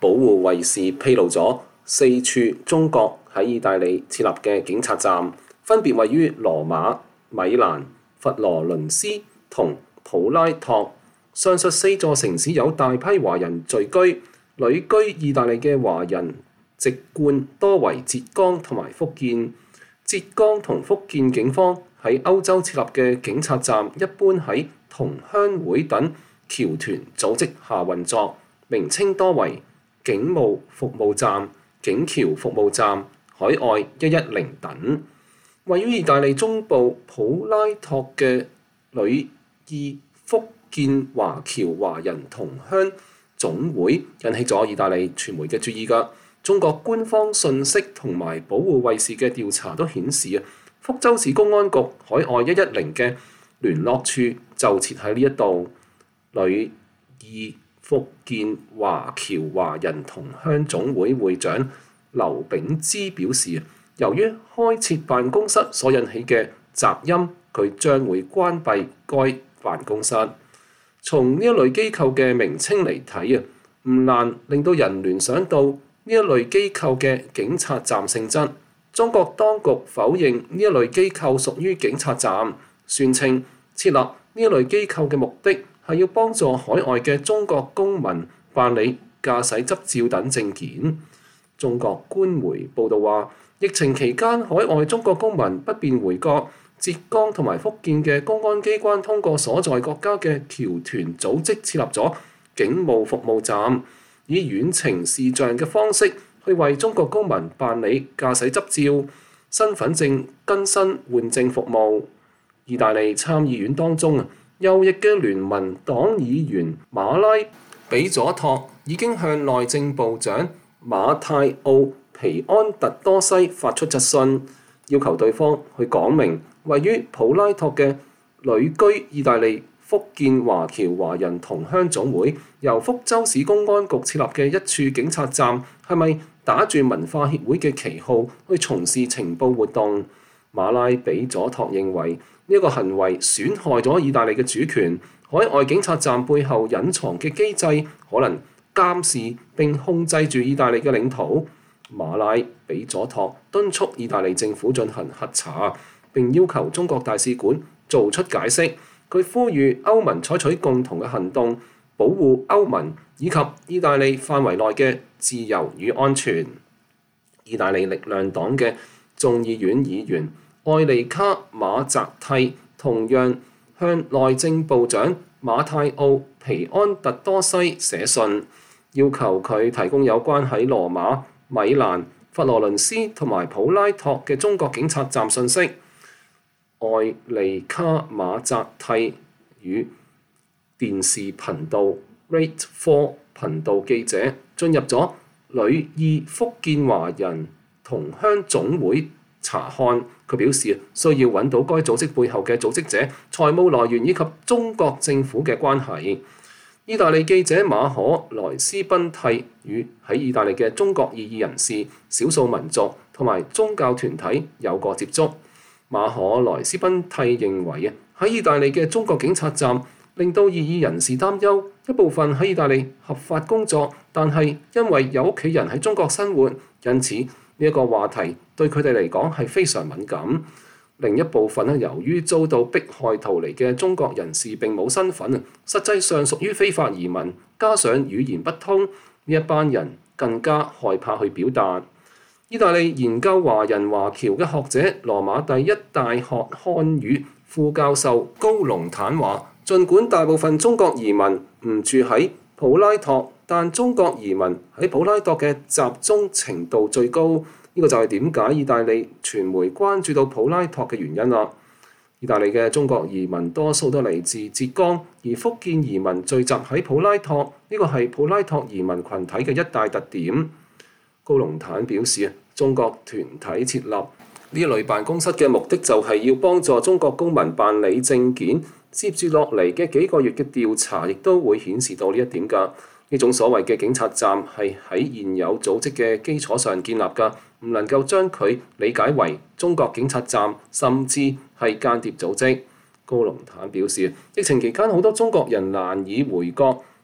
保護衛士披露咗4處中國喺意大利設立嘅警察站，分別位於羅馬、米蘭、佛羅倫斯同普拉托。上述4座城市有大批華人聚居，旅居意大利嘅華人籍貫多為浙江同埋福建。浙江同福建警方喺歐洲設立嘅警察站一般喺同鄉會等僑團組織下運作，名稱多為警務服務站、警僑服務站、海外110等。位於意大利中部普拉托嘅旅意福建華僑華人同鄉總會引起咗意大利傳媒嘅注意㗎。中國官方信息同埋保護衛士嘅調查都顯示福州市公安局海外110嘅聯絡處就設喺呢一度。旅意福建華僑華人同鄉總會會長劉炳之表示，由於開設辦公室所引起嘅雜音，佢將會關閉該辦公室。從呢一類機構嘅名稱嚟睇唔難令到人聯想到呢一類機構嘅警察站性質。中國當局否認呢一類機構屬於警察站，宣稱設立呢一類機構嘅目的係要幫助海外嘅中國公民辦理駕駛執照等證件。中國官媒報道話，疫情期間海外中國公民不便回國，浙江同埋福建嘅公安機關通過所在國家嘅僑團組織設立咗警務服務站，以遠程視像嘅方式去為中國公民辦理駕駛執照、身份證更新換證服務。意大利參議院當中右翼嘅聯盟黨議員馬拉比佐托已經向內政部長馬泰奧皮安特多西發出質詢，要求對方去講明位於普拉托嘅旅居意大利福建華僑華人同鄉總會由福州市公安局設立嘅一處警察站係咪打住文化協會嘅旗號去從事情報活動。馬拉比佐托認為呢一個行為損害咗意大利嘅主權，海外警察站背後隱藏嘅機制可能監視並控制住意大利嘅領土。馬拉比佐托敦促意大利政府進行核查，並要求中國大使館做出解釋。佢呼籲歐盟採取共同嘅行動，保護歐盟以及意大利範圍內嘅自由與安全。意大利力量黨嘅眾議院議員愛利卡馬澤蒂同樣向內政部長馬泰奧皮安特多西寫信，要求佢提供有關喺羅馬、米蘭、佛羅倫斯同埋普拉托嘅中國警察站信息。愛利卡馬澤蒂與電視頻道 Rate 4頻道記者進入咗旅意福建華人同鄉總會查看，佢表示需要揾到該組織背後嘅組織者、財務來源以及中國政府嘅關係。意大利記者馬可萊斯賓蒂與喺意大利嘅中國異議人士、少數民族同埋宗教團體有過接觸。馬可萊斯賓蒂認為喺意大利嘅中國警察站令到異議人士擔憂，一部分喺意大利合法工作，但係因為有屋企人喺中國生活，因此呢一個話題對佢哋嚟講係非常敏感。另一部分由於遭到迫害逃離嘅中國人士並冇身份，實際上屬於非法移民，加上語言不通，呢一班人更加害怕去表達。意大利研究華人華僑嘅學者羅馬第一大學漢語副教授高龍坦話，儘管大部分中國移民唔住喺普拉托，但中國移民喺普拉托嘅集中程度最高。呢個就係點解意大利傳媒關注到普拉托嘅原因啦。意大利嘅中國移民多數都嚟自浙江，而福建移民聚集喺普拉托，呢個係普拉托移民群體嘅一大特點。高龍坦表示，中國團體設立呢一類辦公室嘅目的就係要幫助中國公民辦理證件。接住落嚟嘅幾個月嘅調查，亦都會顯示到呢一點㗎。呢種所謂嘅警察站係喺現有組織嘅基礎上建立㗎，唔能夠將佢理解為中國警察站，甚至係間諜組織。高龍坦表示，疫情期間好多中國人難以回國，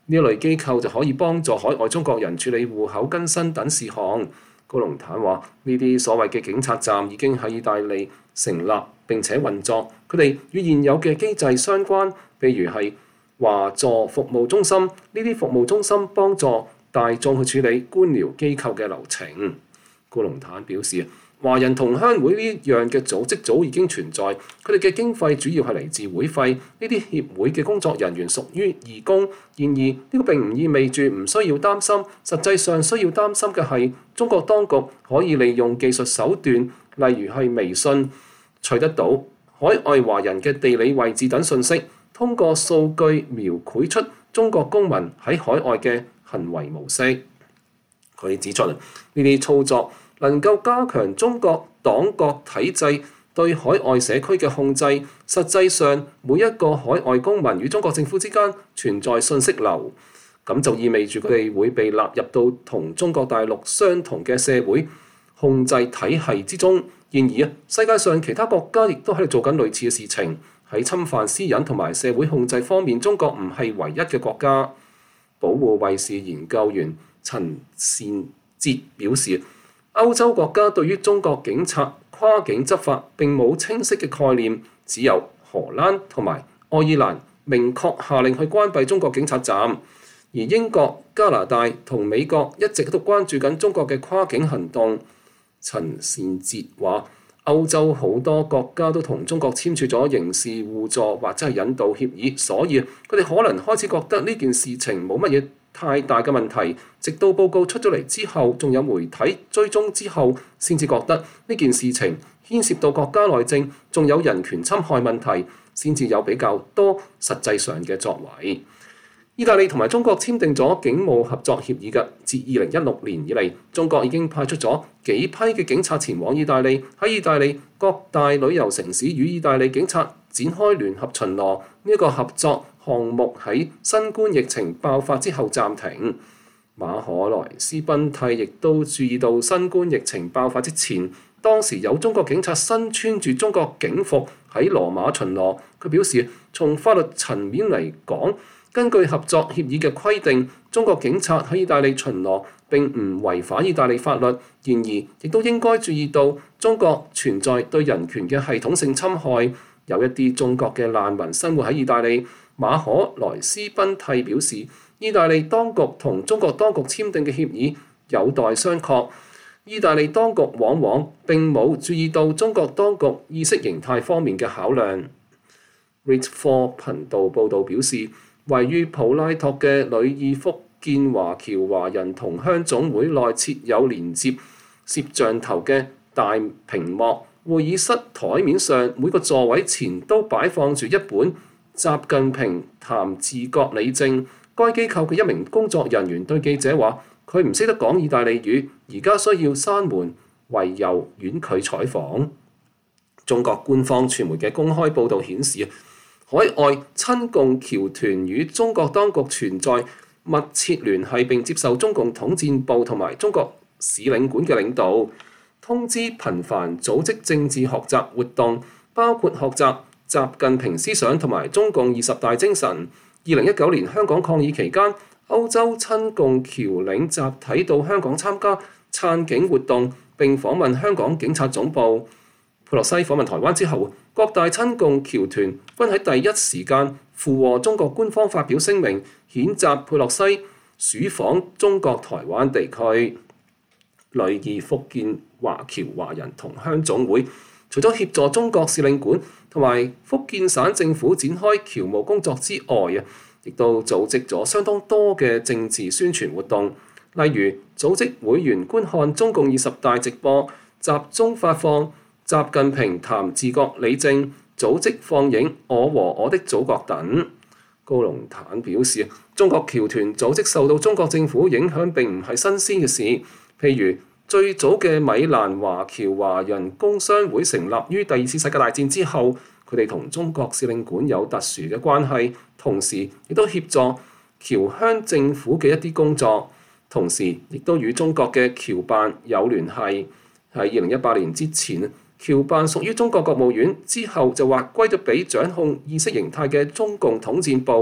呢一類機構就可以幫助海外中國人處理戶口更新等事項。高龍坦話：呢啲所謂嘅警察站已經喺意大利成立並且運作，佢哋與現有嘅機制相關，譬如係華助服務中心，呢啲服務中心幫助大眾去處理官僚機構嘅流程。高龍坦表示，華人同鄉會呢樣嘅組織早已經存在，佢哋嘅經費主要係嚟自會費。呢啲協會嘅工作人員屬於義工。然而呢個並唔意味住唔需要擔心，實際上需要擔心嘅係中國當局可以利用技術手段，例如係微信，取得到海外華人嘅地理位置等信息，通過數據描繪出中國公民喺海外嘅行為模式。佢指出，呢啲操作能夠加強中國黨國體制對海外社區嘅控制。實際上，每一個海外公民與中國政府之間存在信息流，咁就意味住佢哋會被納入到同中國大陸相同嘅社會控制體系之中。然而，世界上其他國家亦都喺度做緊類似嘅事情。喺侵犯私隱同埋社會控制方面，中國唔係唯一嘅國家。保護衛士研究員陳善哲表示，歐洲國家對於中國警察跨境執法並冇清晰嘅概念，只有荷蘭同埋愛爾蘭明確下令去關閉中國警察站，而英國、加拿大同美國一直都關注緊中國嘅跨境行動。陳善哲話，歐洲好多國家都同中國簽署咗刑事互助或者係引導協議，所以佢哋可能開始覺得呢件事情冇乜嘢太大嘅問題，直到報告出咗嚟之後，仲有媒體追蹤之後，先至覺得呢件事情牽涉到國家內政，仲有人權侵害問題，先至有比較多實際上嘅作為。意大利同埋中國簽訂咗警務合作協議嘅，自2016年以嚟，中國已經派出咗幾批嘅警察前往意大利，喺意大利各大旅遊城市與意大利警察展開聯合巡邏。呢一個合作項目喺新冠疫情爆發之後暫停。馬可萊斯賓蒂亦都注意到新冠疫情爆發之前，當時有中國警察身穿住中國警服喺羅馬巡邏。佢表示，從法律層面嚟講，根據合作協議嘅規定，中國警察喺意大利巡邏並唔違反意大利法律。然而，亦都應該注意到中國存在對人權嘅系統性侵害。有一啲中國嘅難民生活喺意大利。馬可萊斯賓蒂表示，意大利當局同中國當局簽訂嘅協議有待商榷。意大利當局往往並冇注意到中國當局意識形態方面嘅考量。RIT4 頻道報導表示，位於普拉托嘅旅意福建華僑華人同鄉總會內設有連接攝像頭嘅大屏幕，會議室台面上每個座位前都擺放住一本習近平談治國理政。該機構嘅一名工作人員對記者話：佢唔識得講意大利語，而家需要閂門，唯有婉拒採訪。中國官方傳媒嘅公開報導顯示，海外親共僑團與中國當局存在密切聯繫，並接受中共統戰部同埋中國使領館嘅領導通知，頻繁組織政治學習活動，包括學習習近平思想同埋中共20大精神。2019年香港抗議期間，歐洲親共僑領集體到香港參加撐警活動，並訪問香港警察總部。佩洛西訪問台灣之後，各大親共僑團均喺第一時間附和中國官方發表聲明，譴責佩洛西竄訪中國台灣地區。旅意福建華僑華人同鄉總會除咗協助中國使領館同埋福建省政府展開僑務工作之外，亦都組織咗相當多嘅政治宣傳活動，例如組織會員觀看中共20大直播，集中發放習近平談治國理政，組織放映我和我的祖國等。高龍坦表示，中國僑團組織受到中國政府影響並唔係新鮮嘅事，譬如最早嘅米蘭華僑華人工商會成立於第二次世界大戰之後，佢哋同中國使領館有特殊嘅關係，同時亦都協助僑鄉政府嘅一啲工作，同時亦都與中國嘅僑辦有聯繫。喺2018年之前，僑辦屬於中國國務院，之後就劃歸咗俾掌控意識形態嘅中共統戰部。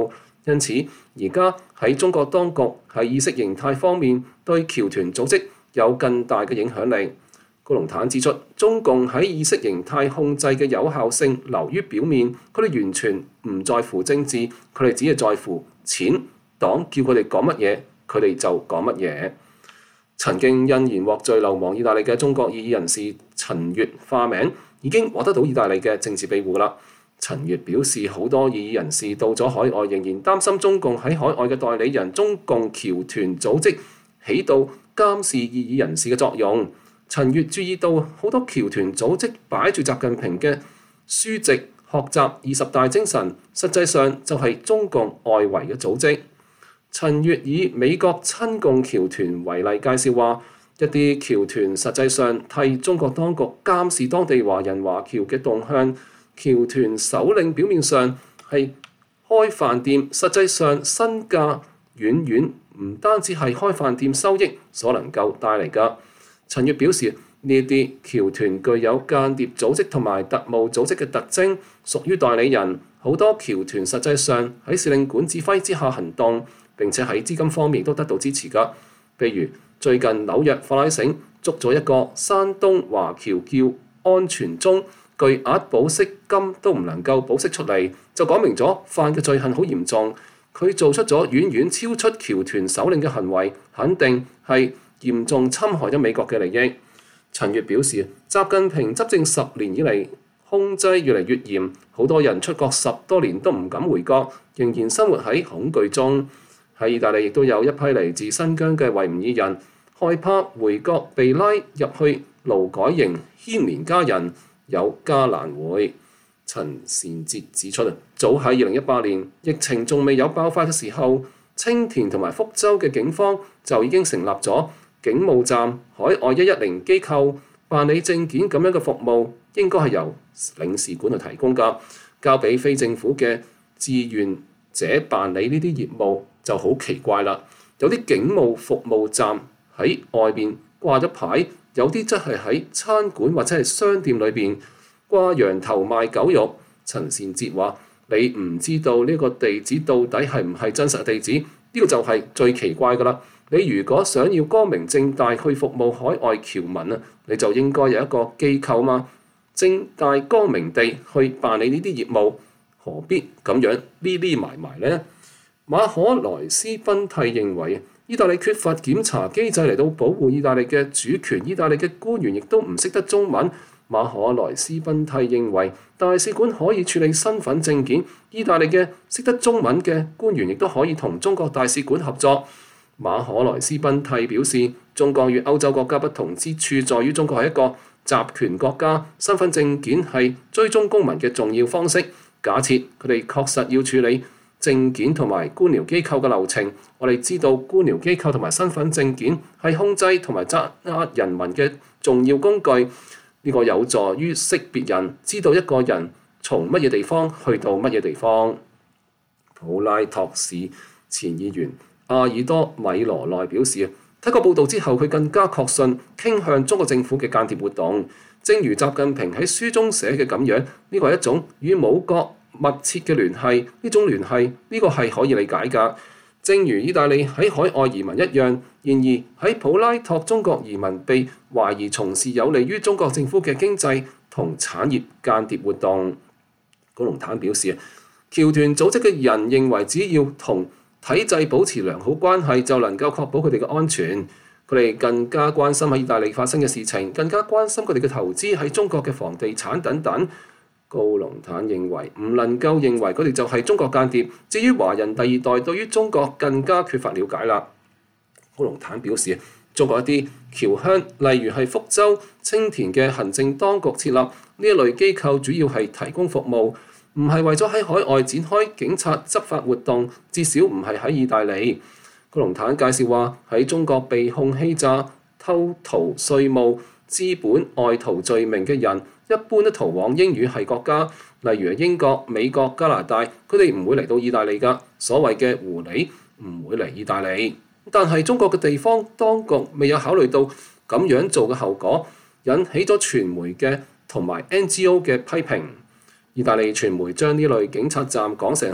因此而家喺中國當局喺意識形態方面對僑團組織有更大嘅影響力。高龍坦指出，中共喺意識形態控制嘅有效性流於表面，佢哋完全唔在乎政治，佢哋只係在乎錢。黨叫佢哋講乜嘢，佢哋就講乜嘢。曾經因言獲罪流亡意大利嘅中國異議人士陳月化名已經獲得到意大利嘅政治庇護啦。陳月表示，好多異議人士到咗海外，仍然擔心中共喺海外嘅代理人中共僑團組織起到監視異議人士嘅作用。陳月注意到好多僑團組織擺住習近平嘅書籍學習20大精神，實際上就係中共外圍嘅組織。陳月以美國親共僑團為例介紹話，一啲僑團實際上替中國當局監視當地華人華僑嘅動向。僑團首領表面上係開飯店，實際上身價遠遠唔單止係開飯店收益所能夠帶嚟㗎。陳月表示，呢啲僑團具有間諜組織同埋特務組織嘅特徵，屬於代理人。好多僑團實際上喺司令管指揮之下行動，並且喺資金方面都得到支持㗎。譬如最近紐約法拉盛捉咗一個山東華僑叫安全忠，巨額保釋金都唔能夠保釋出嚟，就講明咗犯嘅罪行好嚴重。佢做出咗遠遠超出僑團首領嘅行為，肯定係嚴重侵害咗美國嘅利益。陳月表示，習近平執政10年以嚟，控制越嚟越嚴，好多人出國10多年都唔敢回國，仍然生活喺恐懼中。喺意大利亦都有一批嚟自新疆嘅維吾爾人，害怕回國被拉入去勞改營，牽連家人，有家難回。陳善哲指出，早喺2018年疫情仲未有爆發嘅時候，青田同埋福州嘅警方就已經成立咗警務站、海外110機構辦理證件咁樣嘅服務，應該係由領事館去提供㗎，交俾非政府嘅志願者辦理呢啲業務就好奇怪啦。有啲警務服務站喺外邊掛咗牌，有啲則係喺餐館或者係商店裏邊掛羊頭賣狗肉。陳善哲話：你唔知道呢個地址到底係唔係真實嘅地址，呢個就係最奇怪㗎啦。你如果想要光明正大去服務海外僑民啊，你就應該有一個機構嘛，正大光明地去辦理呢啲業務，何必咁樣匿埋埋呢？馬可萊斯賓蒂認為，意大利缺乏檢查機制嚟到保護意大利嘅主權，意大利嘅官員亦都唔識得中文。馬可萊斯賓蒂認為，大使館可以處理身份證件，意大利嘅識得中文嘅官員亦都可以同中國大使館合作。馬可萊斯賓蒂表示，中國與歐洲國家不同之處在於中國係一個集權國家，身份證件係追蹤公民嘅重要方式。假設佢哋確實要處理證件同埋官僚機構嘅流程，我哋知道官僚機構同埋身份證件係控制同埋鎮壓人民嘅重要工具。呢個有助於識別人，知道一個人從乜嘢地方去到乜嘢地方。普拉托市前議員阿爾多米羅內表示，睇過報道之後，佢更加確信傾向中國政府嘅間諜活動。正如習近平喺書中寫嘅咁樣，呢個係一種與母國密切嘅聯繫。呢種聯繫，呢個係可以理解㗎。正如意大利喺海外移民一樣，然而喺普拉托中國移民被懷疑從事有利於中國政府嘅經濟同產業間諜活動。高龍坦表示，僑團組織嘅人認為只要同體制保持良好關係，就能夠確保佢哋嘅安全。佢哋更加關心喺意大利發生嘅事情，更加關心佢哋嘅投資喺中國嘅房地產等等。高龍坦認為唔能夠認為佢哋就係中國間諜。至於華人第二代對於中國更加缺乏了解啦。高龍坦表示，中國一啲僑鄉，例如係福州、青田嘅行政當局設立呢一類機構，主要係提供服務，唔係為咗喺海外展開警察執法活動，至少唔係喺意大利。高龍坦介紹話，喺中國被控欺詐、偷逃稅務、資本外逃罪名嘅人，一般都逃往英語系國家，例如英國、美國、加拿大，佢哋唔會嚟到意大利㗎。所謂嘅狐狸唔會嚟意大利。但係中國嘅地方當局未有考慮到咁樣做嘅後果，引起咗傳媒嘅同埋 NGO 嘅批評。意大利傳媒將呢類警察站講成係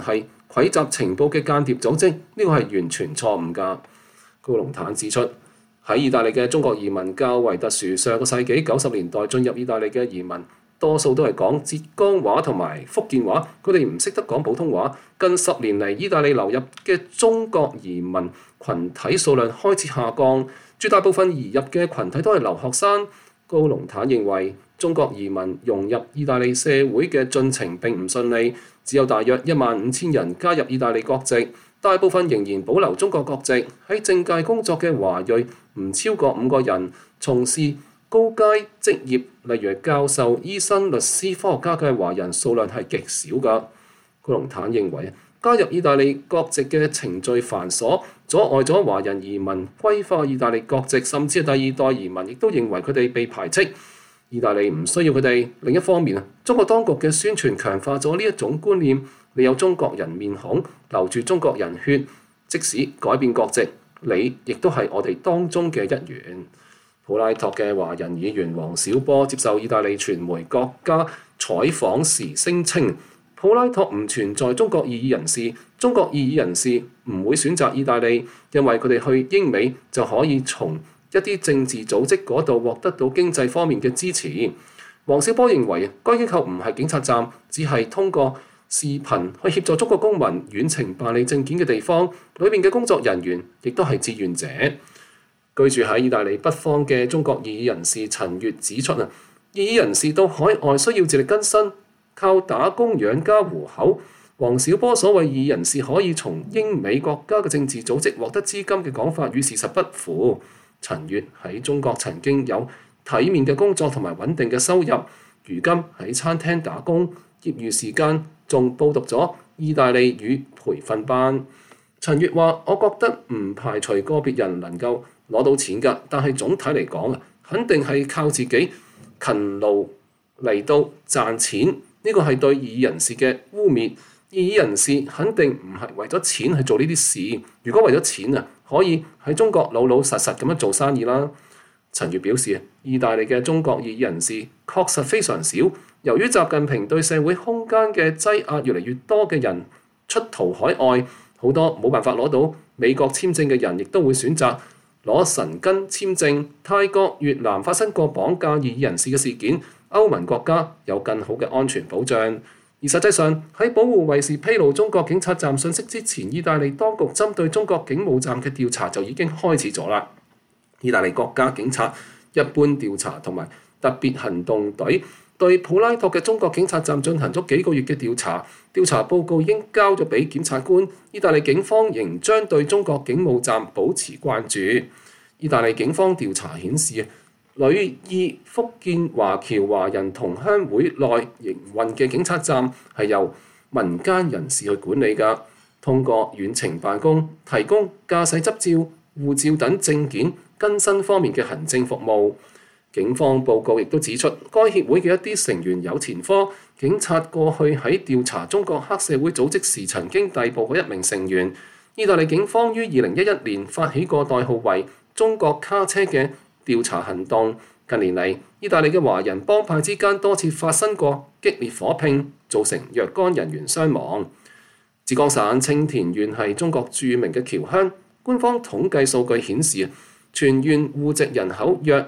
蒐集情報嘅間諜組織，呢個係完全錯誤㗎。高龍坦指出，喺意大利嘅中國移民較為特殊，上個世紀90年代進入意大利嘅移民多數都係講浙江話同埋福建話，佢哋唔識得講普通話。近10年嚟，意大利流入嘅中國移民群體數量開始下降，絕大部分移入嘅群體都係留學生。高龍坦認為，中國移民融入意大利社會嘅進程並唔順利，只有大約15000人加入意大利國籍，大部分仍然保留中國國籍。喺政界工作嘅華裔唔超過5個人，從事高階職業，例如教授、醫生、律師、科學家嘅華人數量係極少㗎。高龍坦認為，加入意大利國籍嘅程序繁瑣，阻礙咗華人移民歸化意大利國籍，甚至係第二代移民亦都認為佢哋被排斥。意大利唔需要佢哋。另一方面，中國當局嘅宣傳強化咗呢一種觀念，你有中國人面孔，流住中國人血，即使改變國籍，你亦都係我哋當中嘅一員。普拉托嘅華人議員黃小波接受意大利傳媒國家採訪時聲稱，普拉托唔存在中國異議人士，中國異議人士唔會選擇意大利，因為佢哋去英美就可以從一啲政治組織嗰度獲得到經濟方面嘅支持。黃小波認為，該機構唔係警察站，只係通過視頻去協助中國公民遠程辦理證件嘅地方，裏面嘅工作人員亦都係志願者。居住喺意大利北方嘅中國異議人士陳月指出，異議人士到海外需要自力更生，靠打工養家糊口。黃小波所謂異議人士可以從英美國家嘅政治組織獲得資金嘅講法與事實不符。陳月喺中國曾經有體面嘅工作同埋穩定嘅收入，如今喺餐廳打工，業餘時間仲報讀咗意大利語培訓班。陳月話：我覺得唔排除個別人能夠攞到錢㗎，但係總體嚟講肯定係靠自己勤勞嚟到賺錢。呢個係對異議人士嘅污蔑。異議人士肯定唔係為咗錢去做呢啲事。如果為咗錢可以喺中國老老實實咁樣做生意啦。陳月表示，意大利嘅中國異議人士確實非常少。由於習近平對社會空間嘅擠壓，越嚟越多嘅人出逃海外，好多冇辦法攞到美國簽證嘅人，亦都會選擇攞申根簽證。泰國、越南發生過綁架異議人士嘅事件，歐盟國家有更好嘅安全保障。而實際上喺保護衛士披露中國警察站信息之前，意大利當局針對中國警務站嘅調查就已經開始咗啦。意大利國家警察一般調查同埋特別行動隊對普拉托嘅中國警察站進行咗幾個月嘅調查，調查報告已經交咗俾檢察官。意大利警方仍將對中國警務站保持關注。意大利警方調查顯示，旅意福建華僑華人同鄉會內營運嘅警察站係由民間人士去管理㗎，通過遠程辦公提供駕駛執照、護照等證件更新方面嘅行政服務。警方報告亦都指出，該協會嘅一啲成員有前科，警察過去喺調查中國黑社會組織時曾經逮捕過一名成員。意大利警方於2011年發起過代號為中國卡車嘅調查行動。近年嚟，意大利嘅華人幫派之間多次發生過激烈火拼，造成若干人員傷亡。浙江省青田縣係中國著名嘅僑鄉，官方統計數據顯示，全縣戶籍人口約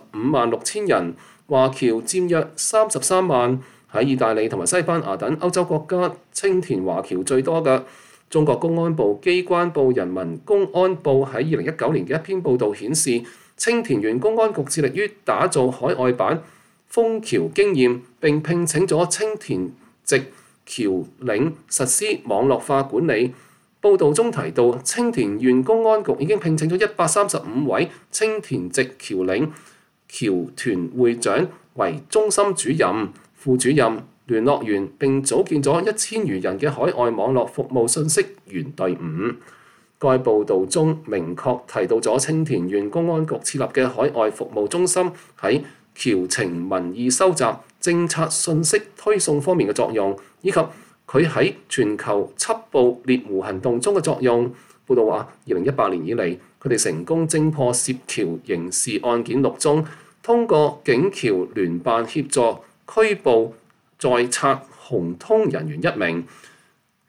556000人，華僑佔約33萬。喺意大利同埋西班牙等歐洲國家，青田華僑最多嘅。中國公安部機關報人民公安部喺2019年嘅一篇報導顯示，青田縣公安局致力於打造海外版楓橋經驗，並聘請咗青田籍僑領實施網絡化管理。報導中提到，青田縣公安局已經聘請咗135位青田籍僑領僑團會長為中心主任、副主任、聯絡員，並組建咗1000餘人嘅海外網絡服務信息員隊伍。該報導中明確提到咗青田縣公安局設立嘅海外服務中心喺僑情民意收集、政策信息推送方面嘅作用，以及佢喺全球緝捕獵狐行動中嘅作用。報道話，2018年以嚟，佢哋成功偵破涉僑刑事案件6宗，通過警僑聯辦協助拘捕在冊紅通人員1名。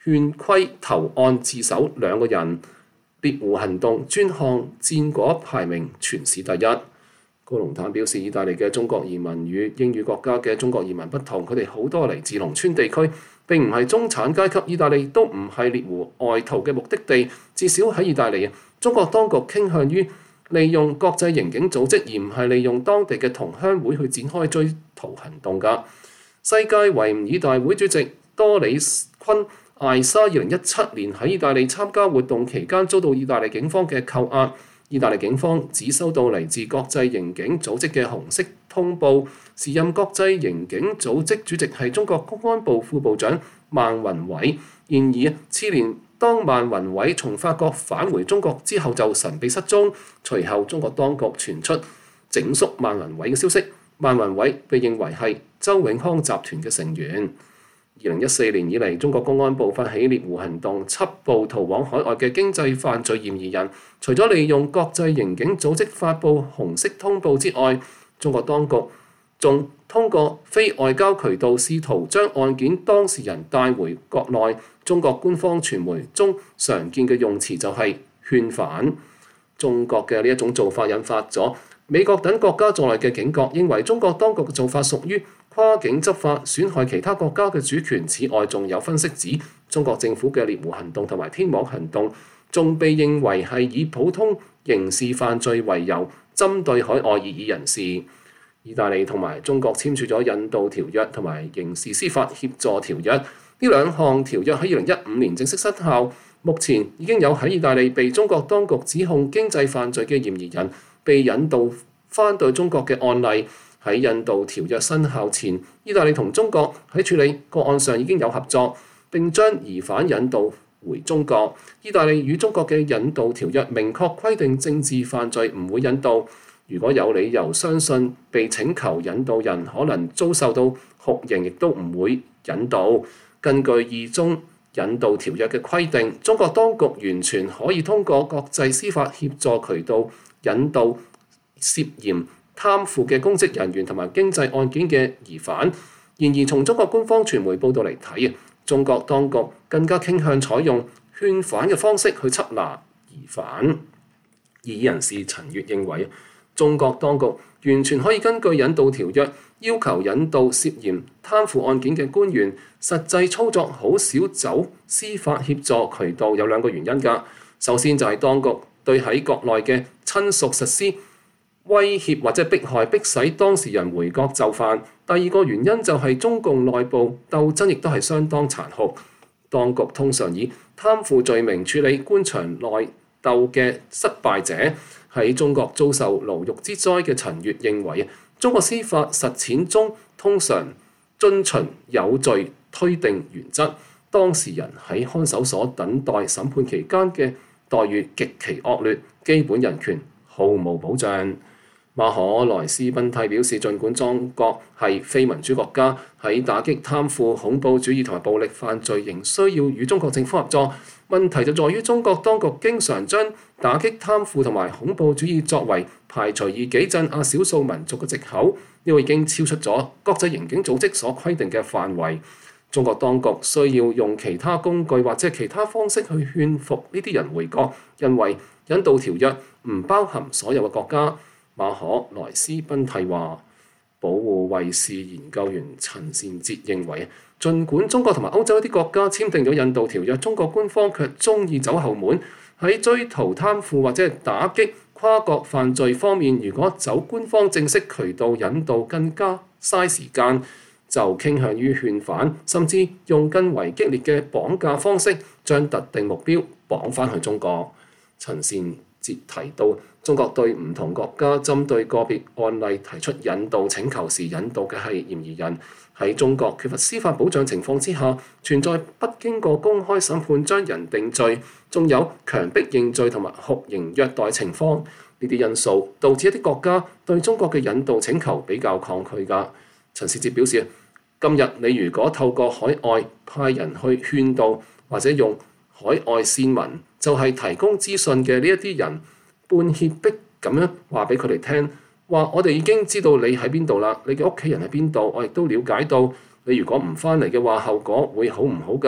勸規投案自首2個人。獵狐行動專項戰果排名全市第一。高龍坦表示，意大利嘅中國移民與英語國家嘅中國移民不同，佢哋好多嚟自農村地區，並唔係中產階級。意大利都唔係獵狐外逃嘅目的地，至少喺意大利，中國當局傾向於利用國際刑警組織，而唔係利用當地嘅同鄉會去展開追逃行動㗎。世界維吾爾大會主席多里昆艾沙2017年喺意大利參加活動期間遭到意大利警方嘅扣押。意大利警方只收到嚟自國際刑警組織嘅紅色通報，時任國際刑警組織主席係中國公安部副部長孟宏偉。然而次年當孟宏偉從法國返回中國之後就神秘失蹤，隨後中國當局傳出整肅孟宏偉嘅消息。孟宏偉被認為係周永康集團嘅成員。2014年以嚟，中國公安部發起獵狐行動，緝捕逃往海外嘅經濟犯罪嫌疑人。除咗利用國際刑警組織發布紅色通報之外，中國當局仲通過非外交渠道試圖將案件當事人帶回國內。中國官方傳媒中常見嘅用詞就係勸返。中國嘅呢一種做法引發咗美國等國家在內嘅警覺，認為中國當局嘅做法屬於跨境執法，損害其他國家嘅主權。此外，仲有分析指，中國政府嘅獵狐行動同埋天網行動，仲被認為係以普通刑事犯罪為由，針對海外異議人士。意大利同埋中國簽署咗引渡條約同埋刑事司法協助條約，呢2項條約喺2015年正式失效。目前已經有喺意大利被中國當局指控經濟犯罪嘅嫌疑人被引渡翻到中國嘅案例。喺引渡條約生效前，意大利同中國喺處理個案上已經有合作，並將疑犯引渡回中國。意大利與中國嘅引渡條約明確規定政治犯罪唔會引渡，如果有理由相信被請求引渡人可能遭受到酷刑，亦都唔會引渡。根據2宗引渡條約嘅規定，中國當局完全可以通過國際司法協助渠道引渡涉嫌貪腐嘅公職人員同埋經濟案件嘅疑犯。然而，從中國官方傳媒報道嚟睇，中國當局更加傾向採用勸返嘅方式去緝拿疑犯。異議人士陳月認為，中國當局完全可以根據引渡條約要求引渡涉嫌貪腐案件嘅官員，實際操作好少走司法協助渠道。有2個原因㗎。首先就係當局對喺國內嘅親屬實施威脅或者迫害，迫使當事人回國就範。第2個原因就係中共內部鬥爭亦都係相當殘酷。當局通常以貪腐罪名處理官場內鬥嘅失敗者。喺中國遭受牢獄之災嘅陳月認為，中國司法實踐中通常遵循有罪推定原則，當事人喺看守所等待審判期間嘅待遇極其惡劣，基本人權毫無保障。馬可萊斯賓蒂表示，儘管中國係非民主國家，喺打擊貪腐、恐怖主義同埋暴力犯罪仍需要與中國政府合作。問題就在於中國當局經常將打擊貪腐同埋恐怖主義作為排除異己、鎮壓少數民族嘅藉口，呢個已經超出咗國際刑警組織所規定嘅範圍。中國當局需要用其他工具或者其他方式去勸服呢啲人回國，因為引渡條約唔包含所有嘅國家。馬可萊斯賓蒂話，保護衛士研究員陳善哲認為，儘管中國同埋歐洲一啲國家簽訂咗引渡條約，中國官方卻鍾意走後門，喺追逃貪腐或者係打擊跨國犯罪方面，如果走官方正式渠道引渡更加嘥時間，就傾向於勸返，甚至用更為激烈嘅綁架方式將特定目標綁返去中國。陳善哲提到，中國對唔同國家針對個別案例提出引渡請求時，引渡嘅係嫌疑人。喺中國缺乏司法保障情況之下，存在不經過公開審判將人定罪，仲有強迫認罪同埋酷刑虐待情況。呢啲因素導致一啲國家對中國嘅引渡請求比較抗拒㗎。陳善哲表示，今日你如果透過海外派人去勸導，或者用海外線民，就係提供資訊嘅呢一啲人，半脅迫咁樣話俾佢哋聽，話我哋已經知道你喺邊度啦，你嘅屋企人喺邊度，我亦都了解到，你如果唔翻嚟嘅話，後果會好唔好㗎？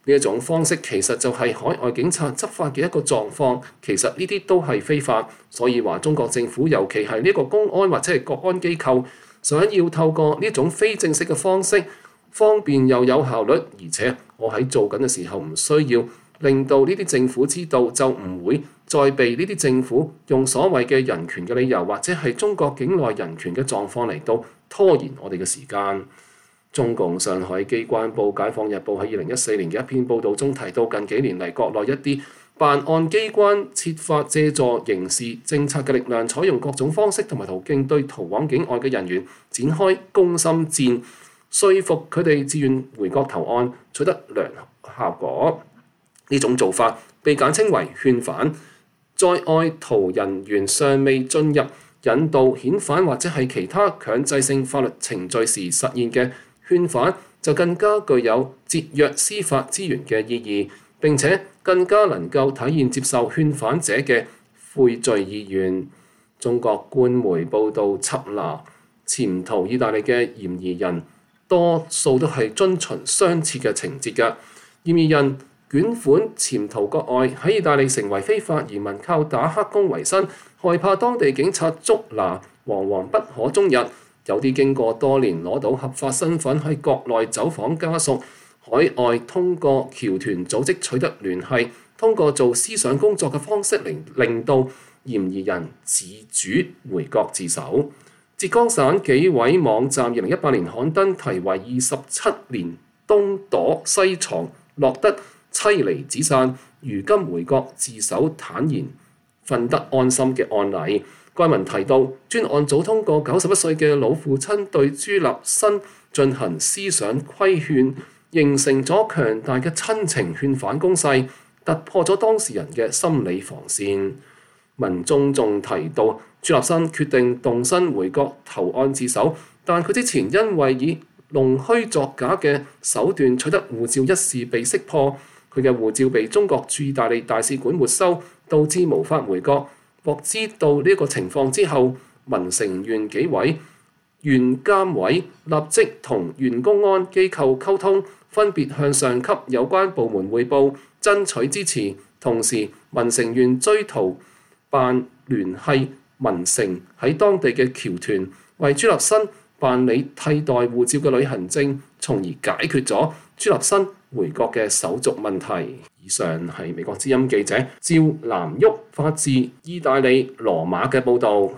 呢一種方式其實就係海外警察執法嘅一個狀況，其實呢啲都係非法，所以話中國政府尤其係呢個公安或者係國安機構，想要透過呢種非正式嘅方式，方便又有效率，而且我喺做緊嘅時候唔需要令到呢啲政府知道，就唔會再被呢啲政府用所謂嘅人權嘅理由，或者係中國境內人權嘅狀況嚟到拖延我哋嘅時間。中共上海機關報《解放日報》喺2014年嘅一篇報導中提到，近幾年嚟國內一啲辦案機關設法借助刑事政策嘅力量，採用各種方式同埋途徑對逃往境外嘅人員展開攻心戰，說服佢哋自願回國投案，取得良效果。呢種做法被簡稱為勸返。在外逃人員尚未進入引渡、遣返或者係其他強制性法律程序時實現嘅勸返，就更加具有節約司法資源嘅意義，並且更加能夠體現接受勸返者嘅悔罪意願。中國官媒報導，緝拿潛逃意大利嘅嫌疑人多數都係遵循相似嘅情節嘅。嫌疑人捲款潛逃國外，喺意大利成為非法移民，靠打黑工為生，害怕當地警察捉拿，惶惶不可終日。有啲經過多年攞到合法身份，喺國內走訪家屬，海外通過僑團組織取得聯繫，通過做思想工作嘅方式令到嫌疑人自主回國自首。浙江省紀委網站2018年刊登題為27年東躲西藏落得妻離子散，如今回國自首坦然瞓得安心嘅案例。該文提到，專案組通過91歲嘅老父親對朱立新進行思想規勸，形成咗強大嘅親情勸返攻勢，突破咗當事人嘅心理防線。文中仲提到，朱立新決定動身回國投案自首，但佢之前因為以弄虛作假嘅手段取得護照一事被識破，佢嘅護照被中國駐意大利大使館沒收，導致無法回國。獲知道呢個情況之後，文成縣紀委、縣監委立即同縣公安機構溝通，分別向上級有關部門彙報，爭取支持。同時，文成縣追逃辦聯繫文成喺當地嘅僑團，為朱立新辦理替代護照嘅旅行證，從而解決咗朱立新回國嘅手續問題。以上係美國之音記者趙南旭發自意大利羅馬嘅報導。